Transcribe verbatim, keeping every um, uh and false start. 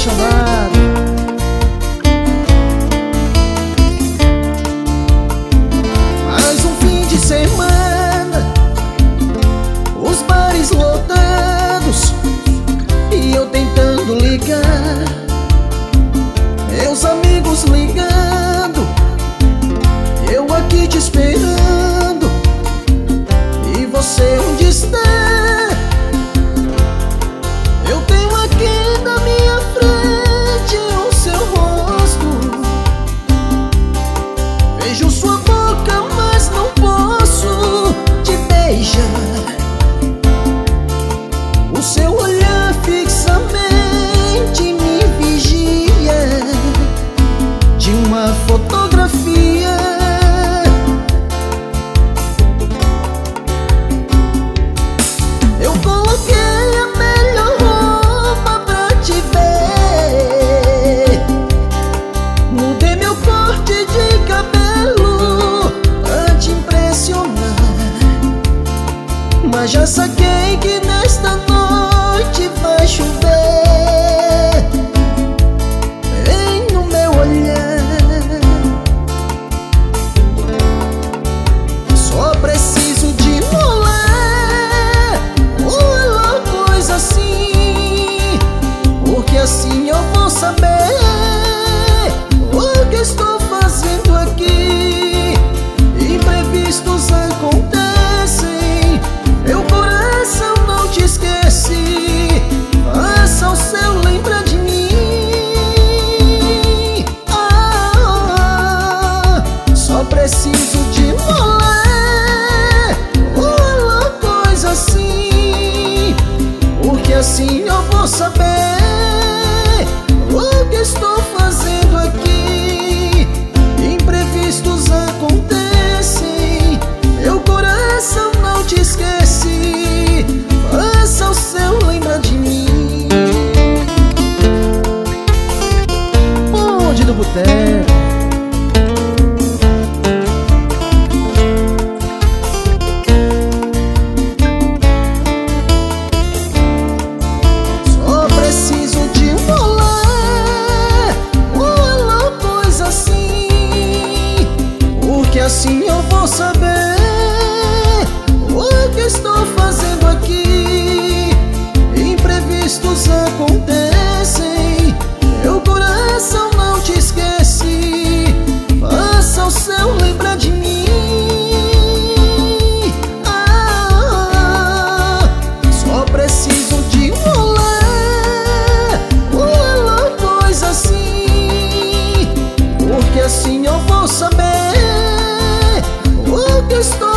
apaixonado. Mais um fim de semana, os bares lotados e eu tentando ligar, meus amigos ligando, eu aqui te esperando. E você onde está? Eu tenho aqui na minha frente o seu rosto, vejo sua boca, mas não posso te beijar. O seu olhar fixamente me vigia de uma fotografia. Eu coloquei a melhor roupa pra te ver, mudei meu corte de cabelo pra te impressionar, mas já saquei que nesta noite vai chover. Vem no meu olhar, só preciso de molar uma coisa assim, porque assim eu vou saber o que estou fazendo aqui. Imprevistos acontecem, meu coração não te esquece, faça o seu lembrar de mim. Ah, só preciso de molar uma coisa assim, porque assim eu vou saber o que estou fazendo aqui. Imprevistos acontecem, meu coração não te esquece, faça o seu lembrar de mim. Bonde do Boteco. Só preciso de molar uma coisa assim, porque assim eu vou saber o que estou fazendo aqui. Imprevistos acontecem, meu coração não te esquece, faça o seu lembrar de mim. Ah, só preciso de molar uma coisa assim, porque assim eu vou saber o que estou